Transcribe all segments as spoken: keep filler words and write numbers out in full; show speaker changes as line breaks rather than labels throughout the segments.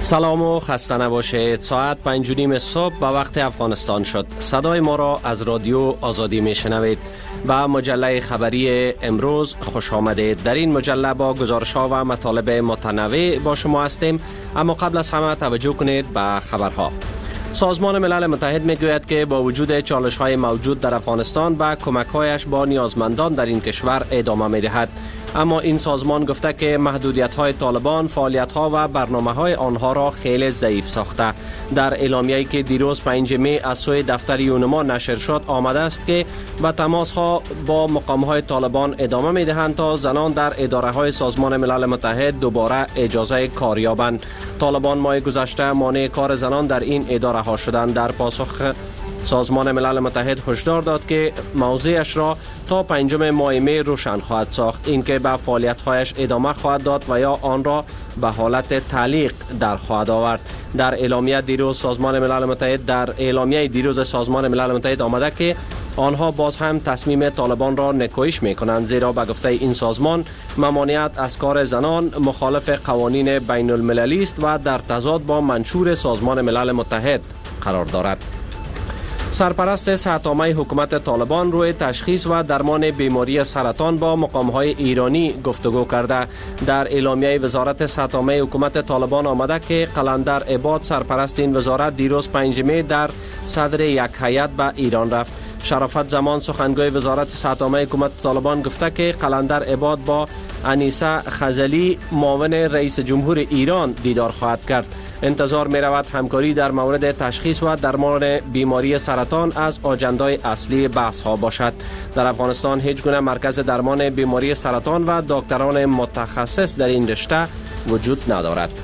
سلام و خسته نباشید. ساعت پنج و نیم صبح به وقت افغانستان شد. صدای ما را از رادیو آزادی میشنوید. و مجله خبری امروز خوش آمدید. در این مجله با گزارش‌ها و مطالب متنوع با شما هستیم، اما قبل از همه توجه کنید به خبرها. سازمان ملل متحد میگوید که با وجود چالش‌های موجود در افغانستان و کمک‌هایش با نیازمندان در این کشور ادامه می‌دهد، اما این سازمان گفته که محدودیت‌های طالبان فعالیت‌ها و برنامه‌های آنها را خیلی ضعیف ساخته. در اعلامیه‌ای که دیروز پنج می از سوی دفتر یونما نشر شد آمده است که به تماس‌ها با مقام‌های طالبان ادامه می‌دهند تا زنان در اداره‌های سازمان ملل متحد دوباره اجازه کار یابند. طالبان ماه گذشته مانع کار زنان در این اداره ها شدند. در پاسخ سازمان ملل متحد هشدار داد که موضعش را تا پنجم ماه می روشن خواهد ساخت، اینکه به فعالیت‌هایش ادامه خواهد داد و یا آن را به حالت تعلیق در خواهد آورد. در اعلامیه دیروز سازمان ملل متحد در اعلامیه دیروز سازمان ملل متحد آمده که آنها باز هم تصمیم طالبان را نکویش می کنند، زیرا به گفته این سازمان ممانعت از کار زنان مخالف قوانین بین المللی است و در تضاد با منشور سازمان ملل متحد قرار دارد. سرپرست صحت‌عامه حکومت طالبان روی تشخیص و درمان بیماری سرطان با مقام‌های ایرانی گفتگو کرده. در اعلامیه وزارت صحت‌عامه حکومت طالبان آمده که قلندر عباد سرپرست این وزارت دیروز پنج می در صدر یک هیئت به ایران رفت. شرافت زمان سخنگوی وزارت صحت‌عامه حکومت طالبان گفته که قلندر عباد با انیسه خزلی معاون رئیس جمهور ایران دیدار خواهد کرد. انتظار می رود همکاری در مورد تشخیص و درمان بیماری سرطان از آجندای اصلی بحث ها باشد. در افغانستان هیچ گونه مرکز درمان بیماری سرطان و دکتران متخصص در این رشته وجود ندارد.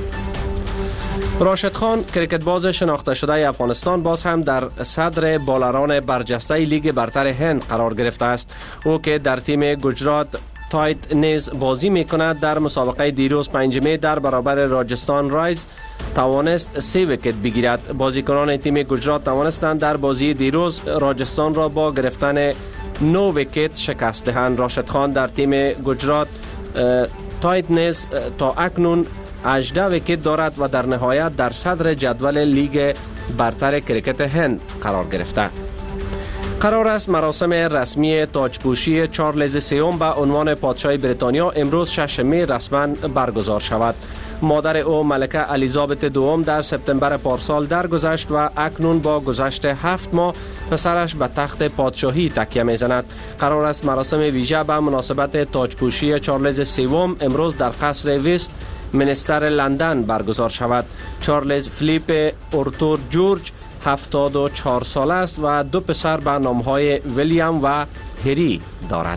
راشد خان، کرکت باز شناخته شده افغانستان، باز هم در صدر بالران برجسته لیگ برتر هند قرار گرفته است. او که در تیم گجرات تایت نیز بازی می کند، در مسابقه دیروز پنج می در برابر راجستان رایز توانست سه ویکت بگیرد. بازیکنان تیم گجرات توانستند در بازی دیروز راجستان را با گرفتن نو ویکت شکست دهند. راشد خان در تیم گجرات تایت نیز تا اکنون هجده ویکت دارد و در نهایت در صدر جدول لیگ برتر کرکت هند قرار گرفته. قرار است مراسم رسمی تاجپوشی چارلز سوم به عنوان پادشاه بریتانیا امروز شش می رسما برگزار شود. مادر او ملکه الیزابت دوم در سپتامبر پارسال درگذشت و اکنون با گذشت هفت ماه پسرش به تخت پادشاهی تکیه میزند. قرار است مراسم ویژه به مناسبت تاجپوشی چارلز سوم امروز در قصر ویست منستر لندن برگزار شود. چارلز فلیپ ارتور جورج هفتاد و چهار ساله است و دو پسر به نامهای ویلیام و هری دارد.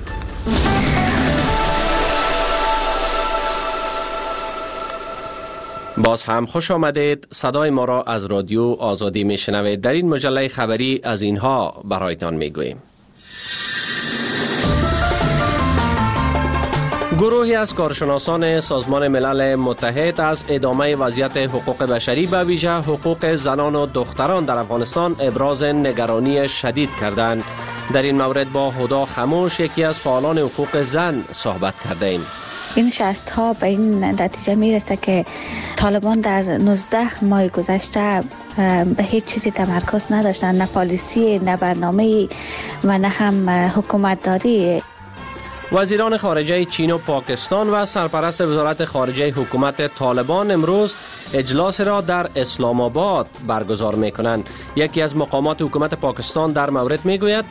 باز هم خوش آمدید. صدای ما را از رادیو آزادی می شنوید. در این مجله خبری از اینها برایتان می گوییم. گروهی از کارشناسان سازمان ملل متحد از ادامه وضعیت حقوق بشری به ویژه حقوق زنان و دختران در افغانستان ابراز نگرانی شدید کردند. در این مورد با هدا خموش، یکی از فعالان حقوق زن، صحبت کرده ایم.
این شست ها به این نتیجه میرسه که طالبان در نوزده ماه گذشته به هیچ چیزی تمرکز نداشتن، نه پالیسی، نه برنامه و نه هم حکومت داری.
وزیران خارجه چین و پاکستان و سرپرست وزارت خارجه حکومت طالبان امروز اجلاس را در اسلام آباد برگزار می کنند. یکی از مقامات حکومت پاکستان در مورد می گوید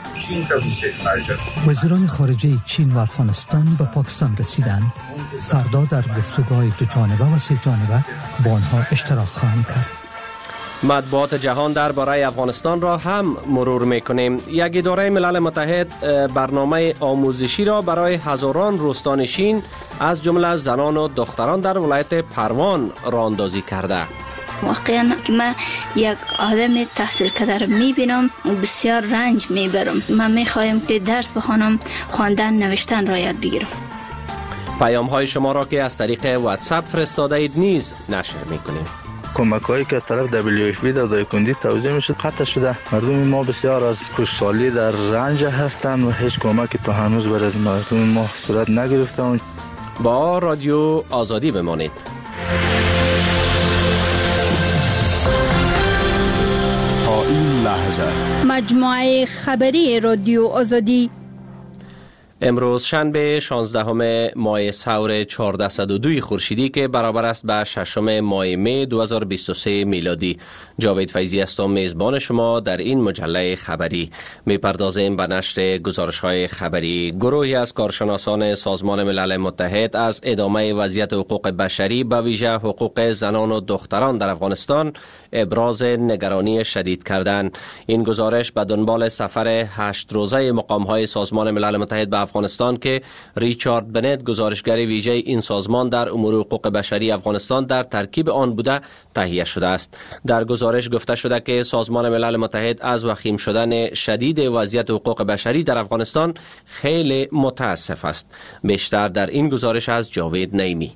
وزیران خارجه چین و افغانستان به پاکستان رسیدند. فردا در گفتگوهای دو جانبه و سه جانبه با آنها اشتراک خواهیم کرد.
مطبوعات جهان درباره افغانستان را هم مرور میکنیم. یک اداره ملل متحد برنامه آموزشی را برای هزاران روستانشین از جمله زنان و دختران در ولایت پروان راه اندازی کرده.
واقعا که من یک آدم تحصیل کرده را میبینم بسیار رنج میبرم. من میخوایم که درس بخوانم، خواندن نوشتن را یاد بگیرم.
پیام های شما را که از طریق واتساپ فرستاده اید نیز نشر میکنیم.
کمک هایی که از طرف دبلیو اف پی در دایکندی توزیع میشد قطع شده. مردم ما بسیار از کشسالی در رنج هستند و هیچ کمکی تا هنوز برای از مردم ما صورت نگرفته.
با رادیو آزادی بمانید.
هزار.
مجموعه خبری رادیو آزادی.
امروز شنبه شانزدهم ماه سور چهارصد و دو خورشیدی که برابر است به ششم ماه می دو هزار و بیست و سه میلادی. جاوید فیضی هستم میزبان شما در این مجله خبری. میپردازیم به نشر گزارش‌های خبری. گروهی از کارشناسان سازمان ملل متحد از ادامه وضعیت حقوق بشری به ویژه حقوق زنان و دختران در افغانستان ابراز نگرانی شدید کردند. این گزارش به دنبال سفر هشت روزه مقام‌های سازمان ملل متحد به افغانستان که ریچارد بنت گزارشگر ویژه این سازمان در امور حقوق بشری افغانستان در ترکیب آن بوده تهیه شده است. در گزارش گفته شده که سازمان ملل متحد از وخیم شدن شدید وضعیت حقوق بشری در افغانستان خیلی متاسف است. بیشتر در این گزارش از جاوید نعیمی.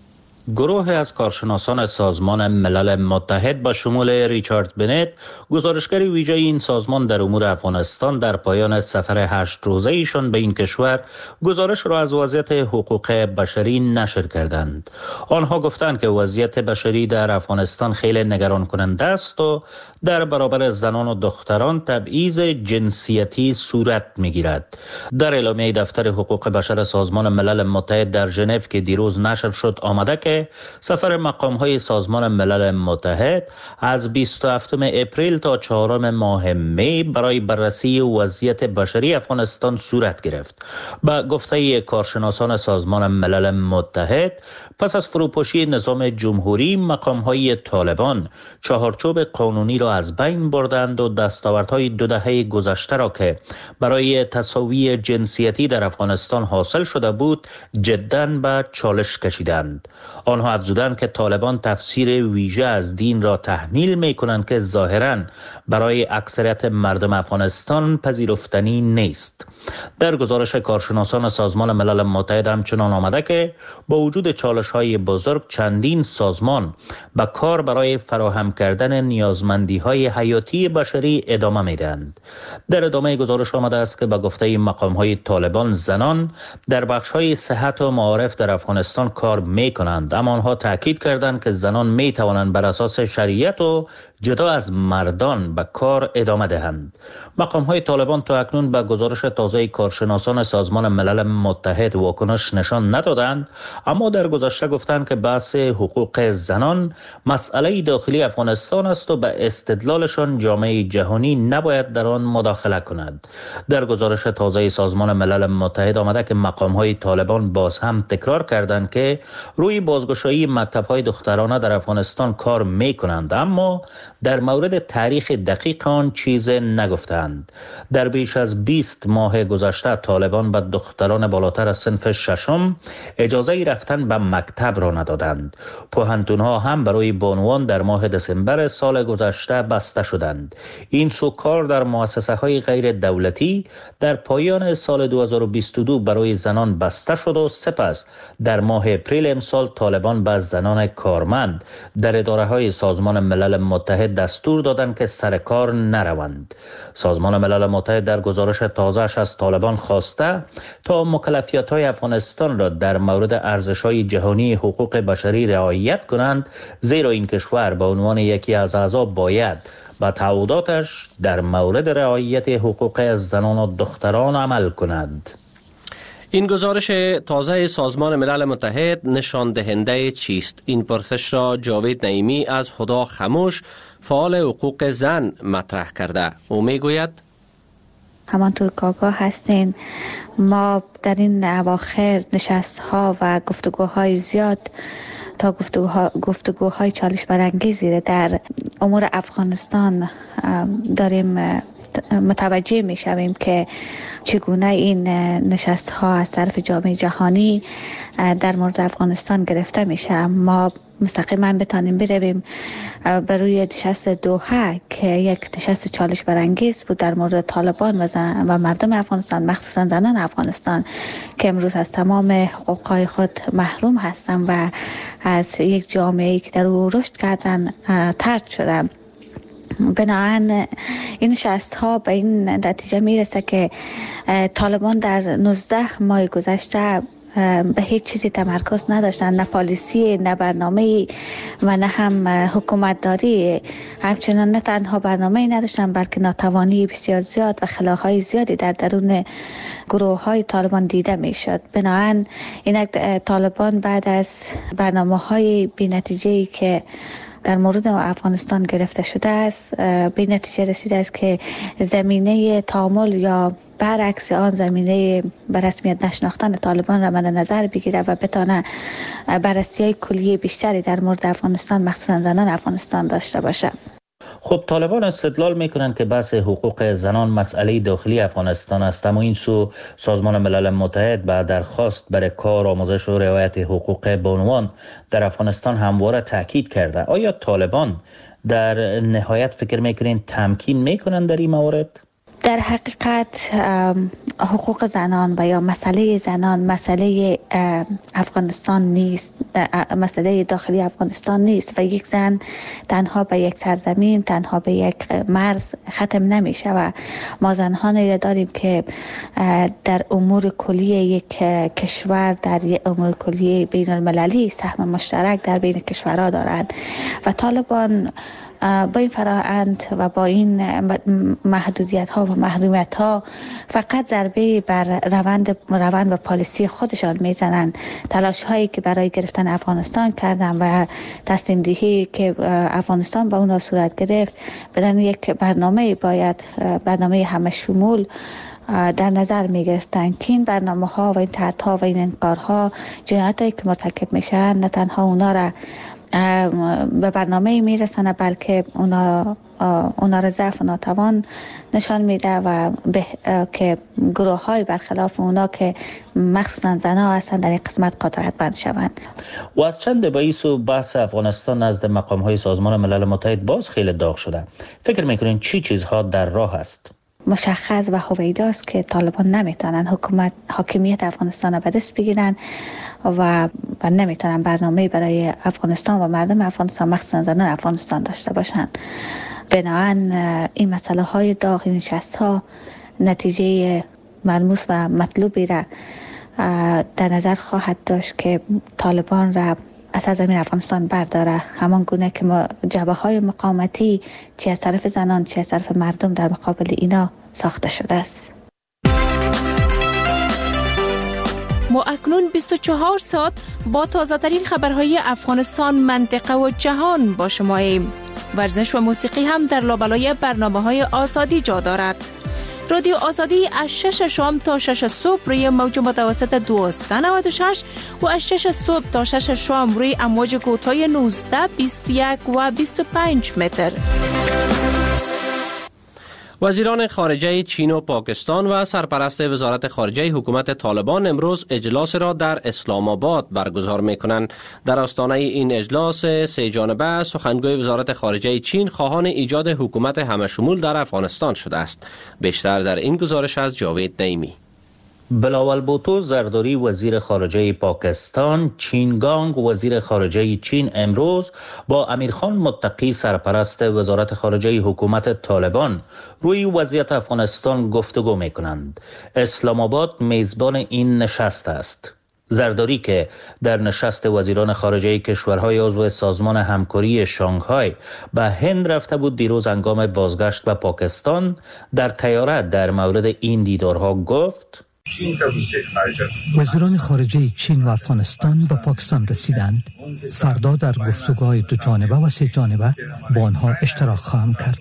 گروه از کارشناسان سازمان ملل متحد با شمول ریچارد بنت گزارشگر ویژه این سازمان در امور افغانستان در پایان سفر هشت روزه ایشان به این کشور گزارش را از وضعیت حقوق بشری نشر کردند. آنها گفتند که وضعیت بشری در افغانستان خیلی نگران کننده است و در برابر زنان و دختران تبعیض جنسیتی صورت می‌گیرد. در اعلامیه دفتر حقوق بشر سازمان ملل متحد در ژنو که دیروز نشر شد آمده که سفر مقام‌های سازمان ملل متحد از بیست و هفتم اپریل تا چهارم ماه می برای بررسی وضعیت بشری افغانستان صورت گرفت. با گفته کارشناسان سازمان ملل متحد پس از فروپاشی نظام جمهوری مقام‌های طالبان چهارچوب قانونی را از بین بردند و دستاوردهای دو دهه گذشته را که برای تساوی جنسیتی در افغانستان حاصل شده بود جداً به چالش کشیدند. آنها افزودند که طالبان تفسیر ویژه از دین را تحمیل می کنند که ظاهراً برای اکثریت مردم افغانستان پذیرفتنی نیست. در گزارش کارشناسان سازمان ملل متحد همچنان آمده که با وجود چالش‌های بزرگ چندین سازمان به کار برای فراهم کردن نیازمندی‌های حیاتی بشری ادامه می‌دهند. در ادامه گزارش آمده است که به گفته مقام‌های طالبان زنان در بخش‌های صحت و معارف در افغانستان کار می‌کنند، اما آنها تاکید کردند که زنان می‌توانند بر اساس شریعت و جدا از مردان به کار ادامه دهند. مقام‌های طالبان تا اکنون به گزارش تازه کارشناسان سازمان ملل متحد واکنش نشان ندادند، اما در گذشته گفتند که بحث حقوق زنان مسئله داخلی افغانستان است و به استدلالشان جامعه جهانی نباید در آن مداخله کند. در گزارش تازه سازمان ملل متحد آمده که مقام‌های طالبان باز هم تکرار کردند که روی بازگشایی مکتب‌های دخترانه در افغانستان کار می‌کنند، اما در مورد تاریخ دقیق آن چیز نگفتند. در بیش از بیست ماه گذشته طالبان به دختران بالاتر از صنف ششم اجازه رفتن به مکتب را ندادند. پوهنتون‌ها هم برای بانوان در ماه دسامبر سال گذشته بسته شدند. این سو کار در مؤسسه‌های غیر دولتی در پایان سال دو هزار و بیست و دو برای زنان بسته شد و سپس در ماه اپریل امسال طالبان به زنان کارمند در اداره‌های سازمان ملل متحد دستور دادند که سر کار نروند. سازمان ملل متحد در گزارش تازه‌اش از طالبان خواسته تا مکلفیت‌های افغانستان را در مورد ارزش‌های جهانی حقوق بشری رعایت کنند، زیرا این کشور به عنوان یکی از اعضا باید با تعهداتش در مورد رعایت حقوق زنان و دختران عمل کند.
این گزارش تازه سازمان ملل متحد نشان دهنده چیست؟ این پرسش را جاوید نعیمی از خدا خموش فعال حقوق زن مطرح کرده. او میگوید
همانطور که آگاه هستین ما در این اواخر نشست ها و گفتگوهای زیاد تا گفتگوها گفتگوهای چالش برانگیزی در امور افغانستان داریم متوجه می شویم که چگونه این نشست ها از طرف جامعه جهانی در مورد افغانستان گرفته میشه. ما مستقیما بتانیم برویم بر روی نشست دوحه که یک نشست چالش برانگیز بود در مورد طالبان و, زن و مردم افغانستان، مخصوصا زنان افغانستان که امروز از تمام حقوقهای خود محروم هستند و از یک جامعه‌ای که در او رشد کردن طرد شدند. بنابراین این نشست ها به این نتیجه میرسه که طالبان در نوزده ماه گذشته به هیچ چیزی تمرکز نداشتند، نه پالیسی، نه برنامه و نه هم حکومت داری. همچنان نه تنها برنامه نداشتند بلکه ناتوانی بسیار زیاد و خلاهای زیادی در درون گروه های طالبان دیده می شد. بنابراین اینک طالبان بعد از برنامه های بی نتیجه‌ای که در مورد افغانستان گرفته شده است، به نتیجه رسیده است که زمینه تعامل یا برعکس آن زمینه به رسمیت نشناختن طالبان را مد نظر بگیره و بتانه بررسی‌های کلی بیشتری در مورد افغانستان مخصوصا زنان افغانستان داشته باشه.
خب طالبان استدلال میکنن که بحث حقوق زنان مسئله داخلی افغانستان است، اما این سو سازمان ملل متحد به درخواست برای کار، آموزش و رعایت حقوق بانوان در افغانستان همواره تاکید کرده. آیا طالبان در نهایت فکر میکنین تمکین میکنن در این موارد؟
در حقیقت حقوق زنان و یا مسئله زنان مسئله افغانستان نیست، مسئله داخلی افغانستان نیست و یک زن تنها به یک سرزمین، تنها به یک مرز ختم نمیشه و ما زنان داریم که در امور کلی یک کشور، در امور کلی بین المللی سهم مشترک در بین کشورها دارند و طالبان با این فرآیند و با این محدودیت ها و محرومیت ها فقط ضربه بر روند روند و پالیسی خودشان میزنند. تلاش هایی که برای گرفتن افغانستان کردن و تسلیم دهی که افغانستان با اونها صورت گرفت بدن یک برنامه باید برنامه همه شمول در نظر می گرفتن که این برنامه ها و این طرح ها و این انکارها جنایت هایی که مرتکب میشن نه تنها اونا را به برنامه میرسنه بلکه اونا اونا را ضعف و ناتوان نشان میده و به که گروه های برخلاف اونا که مخصوصا زنها هستند در این قسمت قدرت بند شوند.
و از چند باییس و بحث افغانستان نزد مقام های سازمان ملل متحد باز خیلی داغ شده. فکر میکنین چی چیزها در راه است؟
مشخص و هویداست که طالبان نمیتونن حکومت حاکمیت افغانستان را به دست بگیرن و و نمیتونن برنامه برای افغانستان و مردم افغانستان مخصوصا زنان افغانستان داشته باشند. بنابراین این مسئله های داغ نشست ها نتیجه ملموس و مطلوبی را در نظر خواهد داشت که طالبان را از سرزمین افغانستان برداره، همان گونه که جبهه های مقاومتی چه از طرف زنان چه از طرف مردم در مقابل اینا ساخته شده است.
ما اکنون بیست و چهار ساعت با تازه ترین خبرهای افغانستان، منطقه و جهان با شماییم. ورزش و موسیقی هم در لابلای برنامه‌های آزادی جا دارد. رادیو آزادی از شش شام تا شش صبح روی موج متوسط دویست و نود و شش و از شش صبح تا شش شام روی امواج کوتاه نوزده، بیست و یک و بیست و پنج متر.
وزیران خارجه چین و پاکستان و سرپرست وزارت خارجه حکومت طالبان امروز اجلاس را در اسلام آباد برگزار می‌کنند. در آستانه این اجلاس سه جانبه سخنگوی وزارت خارجه چین خواهان ایجاد حکومت همه‌شمول در افغانستان شده است. بیشتر در این گزارش از جاوید دیمی.
بلاول بوتو زرداری وزیر خارجه پاکستان، چین گانگ وزیر خارجه چین امروز با امیرخان متقی سرپرست وزارت خارجه حکومت طالبان روی وضعیت افغانستان گفتگو می کنند. اسلام آباد میزبان این نشست است. زرداری که در نشست وزیران خارجه کشورهای عضو سازمان همکاری شانگهای به هند رفته بود، دیروز هنگام بازگشت به پاکستان در طیاره در مورد این دیدارها گفت:
وزیران خارجه چین و افغانستان به پاکستان رسیدند. فردا در گفتگوهای دو جانبه و سه جانبه با آنها اشتراک خواهم کرد.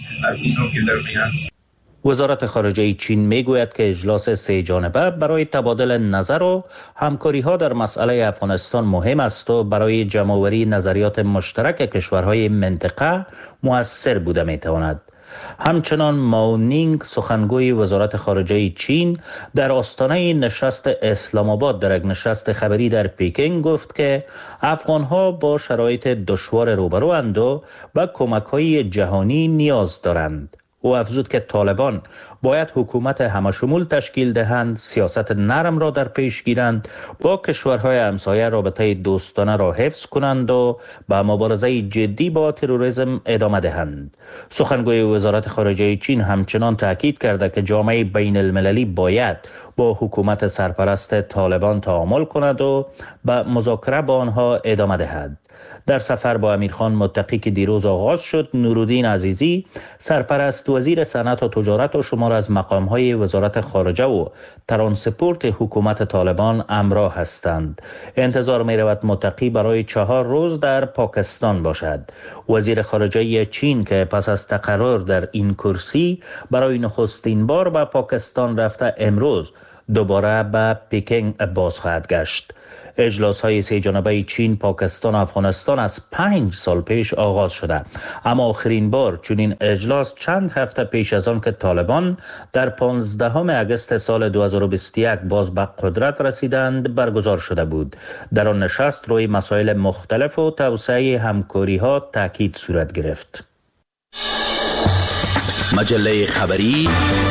وزارت خارجه چین میگوید که اجلاس سه جانبه برای تبادل نظر و همکاری ها در مسئله افغانستان مهم است و برای جمع‌آوری نظریات مشترک کشورهای منطقه مؤثر بوده میتواند. همچنان ماو نینگ سخنگوی وزارت خارجه چین در آستانه نشست اسلام آباد در یک نشست خبری در پکین گفت که افغان‌ها با شرایط دشوار روبروند و به کمک‌های جهانی نیاز دارند. او افزود که طالبان باید حکومت همه‌شمول تشکیل دهند، سیاست نرم را در پیش گیرند، با کشورهای همسایه رابطه دوستانه را حفظ کنند و به مبارزه جدی با تروریسم ادامه دهند. سخنگوی وزارت خارجه چین همچنان تاکید کرده که جامعه بین المللی باید با حکومت سرپرست طالبان تعامل کند و به مذاکره با آنها ادامه دهد. در سفر با امیرخان متقی که دیروز آغاز شد، نورالدین عزیزی سرپرست وزیر صنعت و تجارت و شمار از مقام‌های وزارت خارجه و ترانسپورت حکومت طالبان همراه هستند. انتظار می‌رود متقی برای چهار روز در پاکستان باشد. وزیر خارجه چین که پس از تقرر در این کرسی برای نخستین بار به پاکستان رفته، امروز دوباره به پکینگ باز خواهد گشت. اجلاس های سه جانبه چین، پاکستان و افغانستان از پنج سال پیش آغاز شده، اما آخرین بار چنین اجلاس چند هفته پیش از آن که طالبان در پانزدهم اگست سال دو هزار و بیست و یک باز به قدرت رسیدند برگزار شده بود. در آن نشست روی مسائل مختلف و توسعه همکاری ها تاکید صورت گرفت.
مجله خبری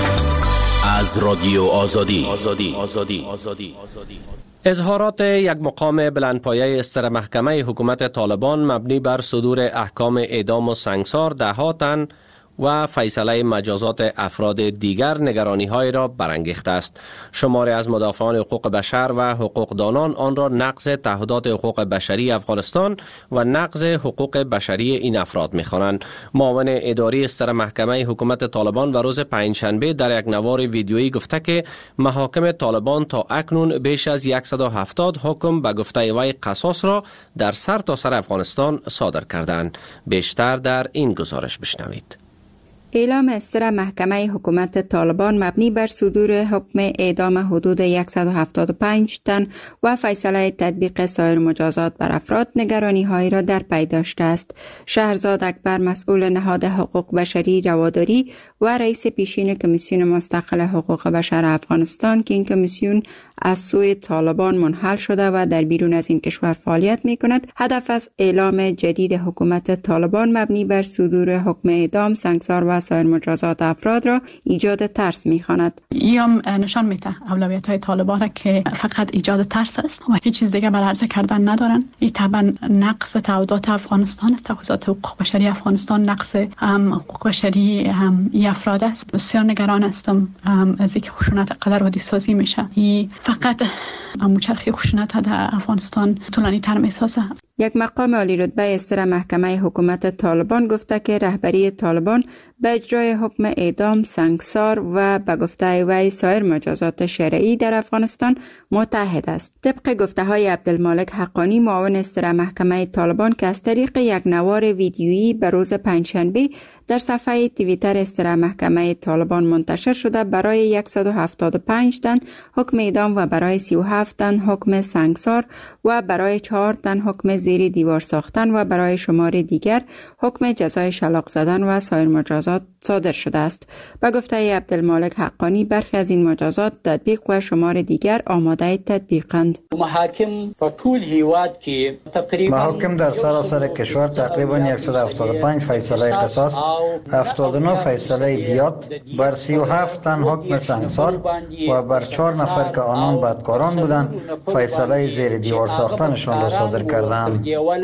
از رادیو آزادی. آزادی. آزادی. آزادی. آزادی.
اظهارات یک مقام بلندپایه استر محکمه حکومت طالبان مبنی بر صدور احکام اعدام و سنگسار ده‌ها تن و فیصله مجازات افراد دیگر نگرانی های را برانگیخته است. شماری از مدافعان حقوق بشر و حقوقدانان آن را نقض تعهدات حقوق بشری افغانستان و نقض حقوق بشری این افراد می‌خوانند. معاون اداری استر محکمه حکومت طالبان و روز پنجشنبه در یک نوار ویدیویی گفته که محاکم طالبان تا اکنون بیش از صد و هفتاد حکم به گفته وی قصاص را در سر تا سر افغانستان صادر کردند. بیشتر در این گزارش بشنوید.
اعلام استر محکمه حکومت طالبان مبنی بر صدور حکم اعدام حدود صد و هفتاد و پنج تن و فیصله تطبیق سایر مجازات بر افراد نگرانی هایی را در پی داشته است. شهرزاد اکبر، مسئول نهاد حقوق بشری رواداری و رئیس پیشین کمیسیون مستقل حقوق بشر افغانستان که این کمیسیون از سوی طالبان منحل شده و در بیرون از این کشور فعالیت می کند، هدف از اعلام جدید حکومت طالبان مبنی بر صدور حکم اعدام، سنگسار و سایر مجازات افراد را ایجاد ترس می خواند.
ایام نشان میده اولویت های طالبان که فقط ایجاد ترس است و هیچ چیز دیگه بر عرضه کردن ندارن. این طبعا نقض تعهدات افغانستان است، تعهدات حقوق بشری افغانستان، نقض حقوق بشری ای افراد است. بسیار نگران هستم از اینکه خشونت قدر عادی سازی میشه. این فقط موچرخی خشونت در افغانستان طولانی تر میسازه.
یک مقام عالی رتبه استر محکمه حکومت طالبان گفته که رهبری طالبان به اجرای حکم اعدام، سنگسار و به گفته وی سایر مجازات شرعی در افغانستان متحد است. طبق گفته های عبدالمالک حقانی، معاون استر محکمه طالبان که از طریق یک نوار ویدیویی به روز پنجشنبه در صفحه توییتر استر محکمه طالبان منتشر شده، برای صد و هفتاد و پنج تن حکم اعدام و برای سی و هفت تن حکم سنگسار و برای چهار تن حکم زیر دیوار ساختن و برای شمار دیگر حکم جزای شلاق زدن و سایر مجازات صادر شده است. به گفته عبدالمالک حقانی، برخی از این مجازات تطبیق و شمار دیگر آماده تطبیقند.
محاکم په ټول هیواد کې تقریبا
محاکم در سراسر کشور تقریبا صد و هفتاد و پنج فیصله قصاص، هفتاد و نه فیصله دیات، بر سی و هفت تن حکم سنگسار و بر چهار نفر که آنان بدکاران بودند فیصله زیر دیوار ساختنشان را صادر کردند.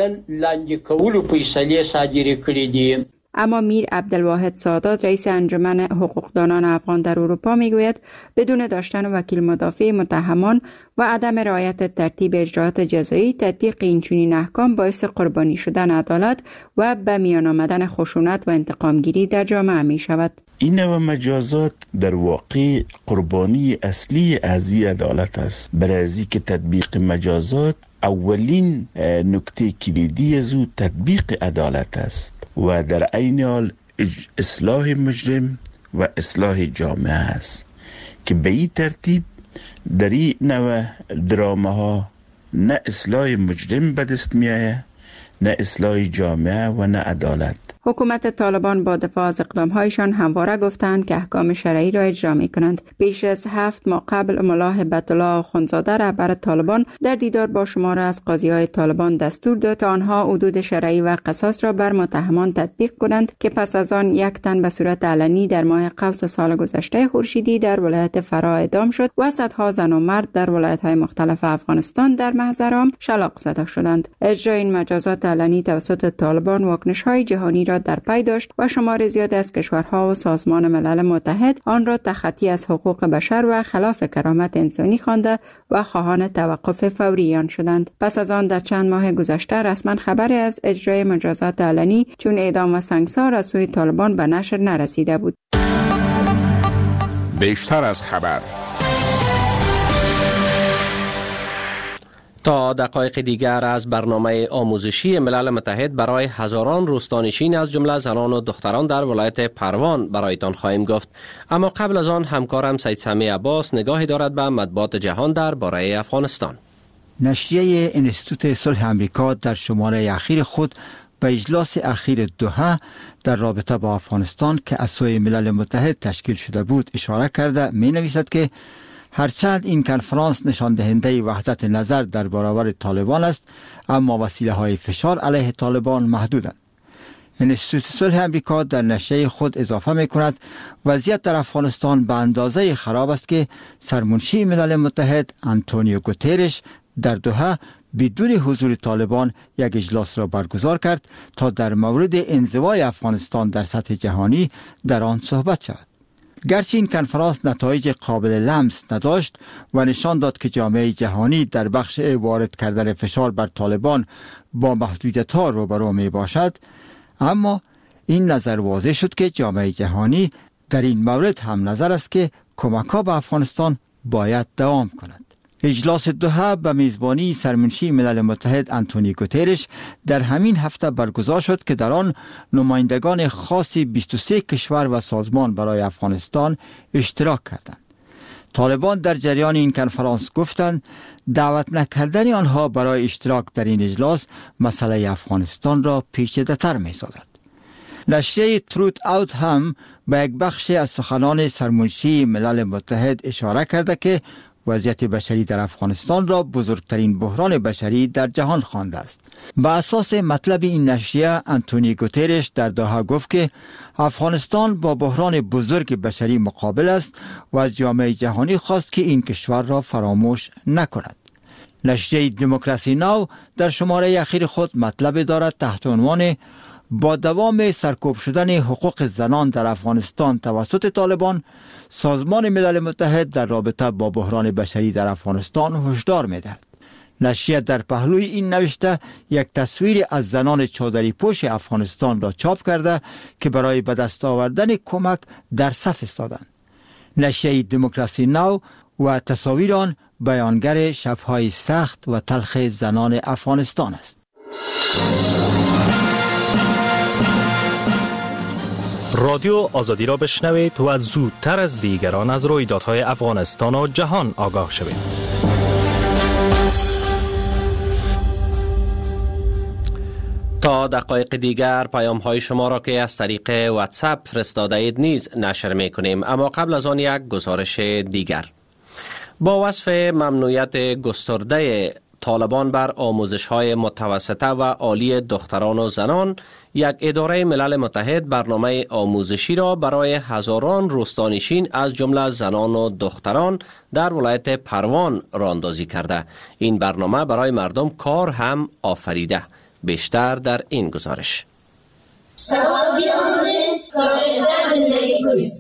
اما میر عبدالواحد سادات، رئیس انجمن حقوقدانان افغان در اروپا، میگوید بدون داشتن وکیل مدافع متهمان و عدم رعایت ترتیب اجراات جزایی، تطبیق این چنین احکام باعث قربانی شدن عدالت و به میان آمدن خشونت و انتقامگیری در جامعه می شود.
این نوع مجازات در واقع قربانی اصلی از عدالت است. برای از که تطبیق مجازات اولین نکته کلیدی از او تطبیق عدالت است و در عین حال اصلاح مجرم و اصلاح جامعه است که به این ترتیب در این نوع درامه ها نه اصلاح مجرم به دست می آید، نه اصلاح جامعه و نه عدالت.
حکومت طالبان با دفاع از اقدامهایشان همواره گفتند که احکام شرعی را اجرا می کنند. بیش از هفت ماه قبل ملا هبت الله آخوندزاده رهبر طالبان در دیدار با شمار از قاضی‌های طالبان دستور داد تا آنها حدود شرعی و قصاص را بر متهمان تطبیق کنند که پس از آن یک تن به صورت علنی در ماه قوس سال گذشته خورشیدی در ولایت فرا اعدام شد و صدها زن و مرد در ولایت‌های مختلف افغانستان در محضر عام شلاق زده شدند. اجرای این مجازات علنی توسط طالبان واکنش‌های جهانی را را در پی داشت و شمار زیاد از کشورها و سازمان ملل متحد آن را تخطی از حقوق بشر و خلاف کرامت انسانی خوانده و خواهان توقف فوری آن شدند. پس از آن در چند ماه گذشته رسما خبری از اجرای مجازات علنی چون اعدام و سنگسار از سوی طالبان به نشر نرسیده بود.
بیشتر از خبر.
تا دقایق دیگر از برنامه آموزشی ملل متحد برای هزاران روستانشین از جمله زنان و دختران در ولایت پروان برایتان خواهیم گفت. اما قبل از آن همکارم سید سمی عباس نگاهی دارد به مطبوعات جهان در باره افغانستان.
نشریه انستیتوت صلح امریکا در شماره اخیر خود به اجلاس اخیر دوحه در رابطه با افغانستان که از سوی ملل متحد تشکیل شده بود اشاره کرده می نویسد که هرچند این کنفرانس نشان دهنده وحدت نظر در برابر طالبان است، اما وسیله های فشار علیه طالبان محدودند. انستیتوت صلح امریکا در نشریه خود اضافه می کند وضعیت در افغانستان به اندازه خراب است که سرمنشی ملل متحد آنتونیو گوترش در دوحه بدون حضور طالبان یک اجلاس را برگزار کرد تا در مورد انزوای افغانستان در سطح جهانی در آن صحبت شود. گرچه این کنفرانس نتایج قابل لمس نداشت و نشان داد که جامعه جهانی در بخش وارد کردن فشار بر طالبان با محدودیت‌ها روبرو می باشد، اما این نظر واضح شد که جامعه جهانی در این مورد هم نظر است که کمک‌ها به افغانستان باید دوام کند. اجلاس دوحه به میزبانی سرمنشی ملل متحد آنتونیو گوترش در همین هفته برگزار شد که در آن نمایندگان خاصی بیست و سه کشور و سازمان برای افغانستان اشتراک کردند. طالبان در جریان این کنفرانس گفتند دعوت نکردن آنها برای اشتراک در این اجلاس مسئله افغانستان را پیچیده‌تر می‌سازد. نشریه تروت اوت هم به یک بخش از سخنان سرمنشی ملل متحد اشاره کرده که وضعیت بشری در افغانستان را بزرگترین بحران بشری در جهان خوانده است. به اساس مطلب این نشریه آنتونیو گوترش در دوحه گفت که افغانستان با بحران بزرگ بشری مقابل است و از جامعه جهانی خواست که این کشور را فراموش نکند. نشریه دموکراسی ناو در شماره اخیر خود مطلب دارد تحت عنوان با دوام سرکوب شدن حقوق زنان در افغانستان توسط طالبان، سازمان ملل متحد در رابطه با بحران بشری در افغانستان هشدار می‌دهد. نشریه در پهلوی این نوشته یک تصویر از زنان چادری پوش افغانستان را چاپ کرده که برای به دست آوردن کمک در صف ایستادند. نشریه دموکراسی ناو و تصاویر آن بیانگر شب‌های سخت و تلخ زنان افغانستان است.
رادیو آزادی را بشنوید و زودتر از دیگران از رویدادهای افغانستان و جهان آگاه شوید.
تا دقایق دیگر پیام های شما را که از طریق واتساپ فرستاده اید نیز نشر می کنیم، اما قبل از آن یک گزارش دیگر. با وصف ممنوعیت گسترده طالبان بر آموزش های متوسطه و عالی دختران و زنان، یک اداره ملل متحد برنامه آموزشی را برای هزاران روستانشین از جمله زنان و دختران در ولایت پروان راهاندازی کرده. این برنامه برای مردم کار هم آفریده. بیشتر در این گزارش.
سواد بیاموزیم تا بهتر زندگی کنیم.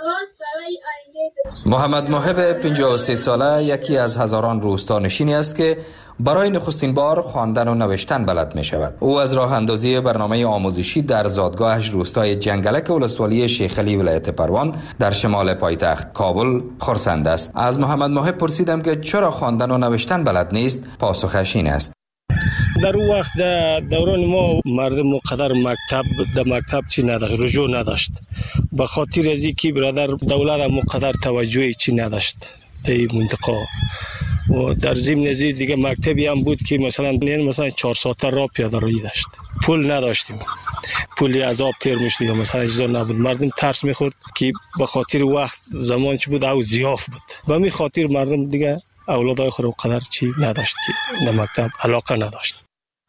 محمد محب پنجاه و سه ساله یکی از هزاران روستانشینی است که برای نخستین بار خواندن و نوشتن بلد می شود. او از راه اندازی برنامه آموزشی در زادگاهش روستای جنگلک ولسوالی شیخ علی ولایت پروان در شمال پایتخت کابل خرسند است. از محمد محب پرسیدم که چرا خواندن و نوشتن بلد نیست. پاسخش این است:
در اون وقت در دوران ما مردم مقدر مکتب در مکتب چی نداشت، رجوع نداشت. به خاطر از اینکه برادر دولت مقدر توجهی چی نداشت در این منطقه و در ضمن از دیگه مکتبی هم بود که مثلا مثلا چهار ساعته راه پیاده روی داشت. پول نداشتیم، پولی از آب تیر میشد یا مثلا چیزا نبود. مردم ترس میخورد که به خاطر وقت زمان چی بود او زیاف بود. به می خاطر مردم دیگه اولادای خود قدر چی نداشت که در مکتب علاقه نداشت.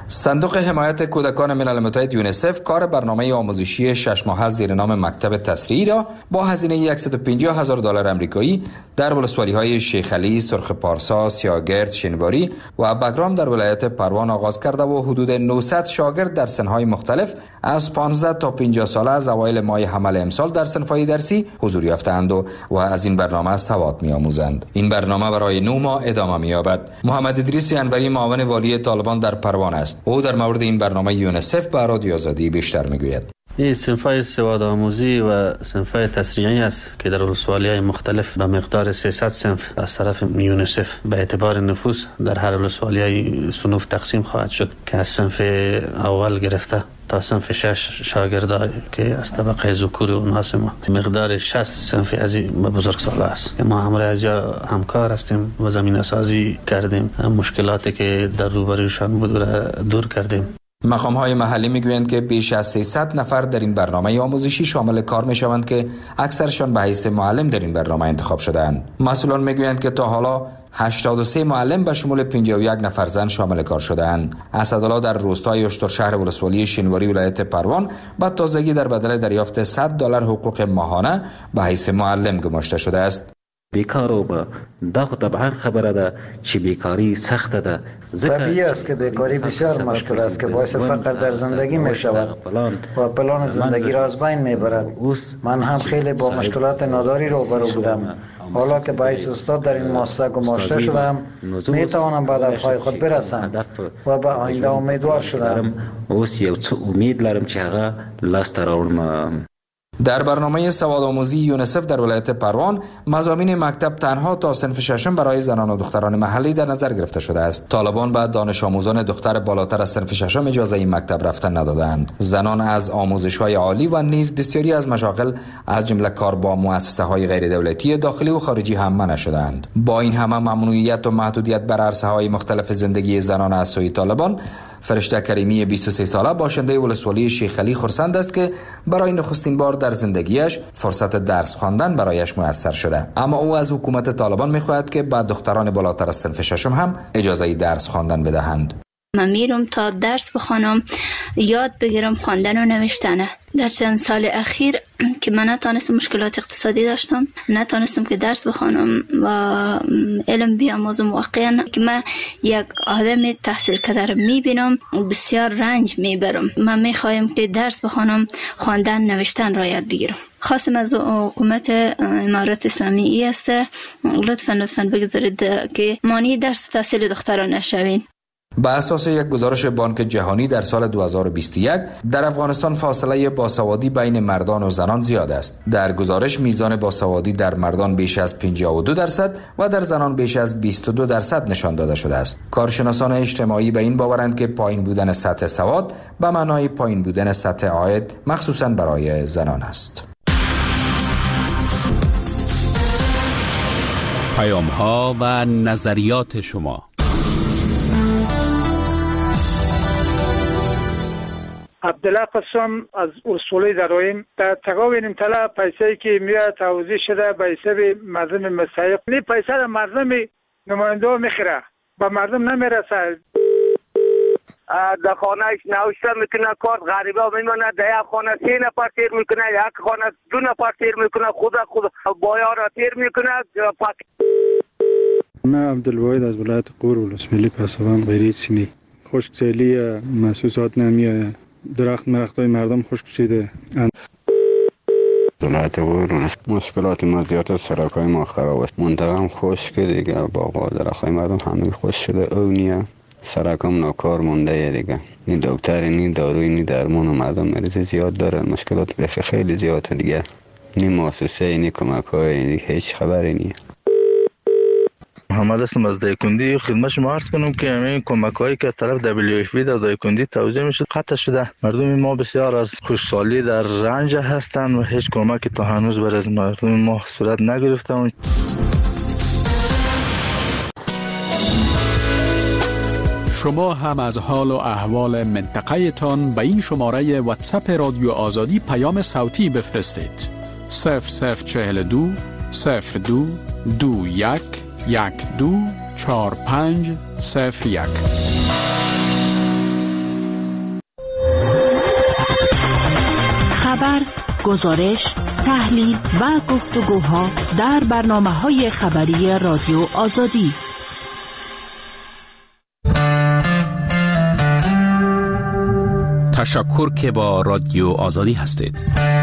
صندوق حمایت کودکان ملل متحد یونیسف کار برنامه آموزشی شش ماهه زیر نام مکتب تسریعی را با هزینه صد و پنجاه هزار دلار آمریکایی در ولسوالی‌های شیخ علی، سرخ پارسا، سیاگرد، شنواری و بگرام در ولایت پروان آغاز کرده و حدود نهصد شاگرد در سنهای مختلف از پانزده تا پنجاه ساله از اوایل ماه حمل امسال در صنف‌های درسی حضور یافتند و, و از این برنامه سواد می‌آموزند. این برنامه برای نه ماه ادامه می‌یابد. محمد ادریس انوری معاون والی طالبان در پروان است. او در مورد این برنامه یونیسف به رادیو آزادی بیشتر میگوید.
این صنف‌های سواد آموزی و صنف‌های تسریعی است که در ولسوالی‌های مختلف به مقدار سیصد صنف از طرف یونیسف به اعتبار نفوس در هر ولسوالی‌های صنوف تقسیم خواهد شد که از صنف اول گرفته تا صنف شش شاگردای که از طبقه ذکور و اناث ما مقدار شصت صنف از بزرگسالا است که ما همراه از همکار هستیم و زمینه سازی کردیم. مشکلاتی که در روبرویشان بود را دور کردیم.
مقام‌های محلی میگویند که بیش از سیصد نفر در این برنامه آموزشی شامل کار میشوند که اکثرشان به حیث معلم در این برنامه انتخاب شده‌اند. مسئولان میگویند که تا حالا هشتاد و سه معلم به شمول پنجاه و یک نفر زن شامل کار شده‌اند. اسدالله در روستای اشتر شهر ولسوالی شنواری ولایت پروان با تازگی در بدل دریافت صد دلار حقوق ماهانه به حیث معلم گماشته شده است.
بیکارو با دا خود طبعا خبره ده چی بیکاری سخت ده.
طبیعی است که بیکاری بسیار مشکل است که باعث فقر در زندگی می شود و پلان زندگی را از بین می برد. من هم خیلی با مشکلات ناداری روبرو بودم. حالا که باعث استاد در این مؤسسه گماشته شدم می توانم به هدفهای خود برسم و به آینده امیدوار شدم.
اوس یو څه امید لرم چې هغه لاسته راوړم.
در برنامه سواد آموزی یونیسف در ولایت پروان مضامین مکتب تنها تا صنف ششم برای زنان و دختران محلی در نظر گرفته شده است. طالبان به دانش آموزان دختر بالاتر از صنف ششم اجازه این مکتب رفتن ندادند. زنان از آموزش‌های عالی و نیز بسیاری از مشاغل از جمله کار با مؤسسه‌های غیر دولتی داخلی و خارجی هم منع شدند. با این همه ممنوعیت و محدودیت بر عرصه‌های مختلف زندگی زنان از سوی طالبان، فرشته کریمی بیست و سه ساله باشنده ولسوالی شیخ علی خرسند است که برای نخستین بار در زندگیش فرصت درس خواندن برایش میسر شده. اما او از حکومت طالبان میخواهد که به دختران بالاتر از صنف ششم هم اجازه درس خواندن بدهند.
من میرم تا درس بخوانم، یاد بگیرم خواندن و نوشتن. در چند سال اخیر که من نتانستم، مشکلات اقتصادی داشتم، نتانستم که درس بخوانم و علم بیاموزم. واقعا که من یک آدم تحصیل کرده میبینم بسیار رنج میبرم. من میخوایم که درس بخوانم، خواندن نوشتن را یاد بگیرم. خواستم از حکومت امارات اسلامی ای است لطفاً لطفاً بگذارید که مانع درس تحصیل دختران نشوین.
به اساس یک گزارش بانک جهانی در سال دو هزار و بیست و یک در افغانستان فاصله باسوادی بین مردان و زنان زیاد است. در گزارش میزان باسوادی در مردان بیش از پنجاه و دو درصد و در زنان بیش از بیست و دو درصد نشان داده شده است. کارشناسان اجتماعی به این باورند که پایین بودن سطح سواد به معنای پایین بودن سطح عاید مخصوصاً برای زنان است.
پیام ها و نظریات شما.
عبدالله قسم از اصولی درایم در تقاوین امتلا پیسه‌ای که میاد توضیح شده به حساب مردم مستحق، این پیسه را مردم نماینده میخره، به مردم نمیرسه.
در خانه نوشته میکنه کارت غریبه میمونه، در یک خانه سه نفر تیر میکنه، یک خانه دو نفر تیر میکنه، خود خود بایا را تیر میکنه.
من عبدالواحد از ولایت غور ولسوالی پسابند غیری سینی. خشکسالی محسوسات نمیه، درخت مرخت های مردم خشک شده.
ولایت غور مشکلات ما زیاد است، سرک های ما خراب است، منطقه هم خشک دیگه، باغ و درخت های مردم همه خشک شده. او نیه سرک هم ناکار مونده دیگه، نی دکتر نی داروی نی درمان و مردم مریض زیاد داره، مشکلات بخی خیلی زیاده دیگه، نی مؤسسه نی کمک های نی هیچ خبری نیه.
محمد هستم از دایکندی. خدمت شما عرض کنم که همین کمک هایی که از طرف دبلیو اف بی در دایکندی توزیع میشه قطع شده. مردم ما بسیار از خشکسالی در رنج هستند و هیچ کمکی تا هنوز برای از مردم ما صورت نگرفته.
شما هم از حال و احوال منطقه تان به این شماره واتساپ رادیو آزادی پیام صوتی بفرستید. صفر صفر چهل و دو صفر دو دو یک یک دو چهار پنج صفر یک.
گزارش، تحلیل و گفتگوها در برنامه‌های خبری رادیو آزادی.
تشکر که با رادیو آزادی هستید.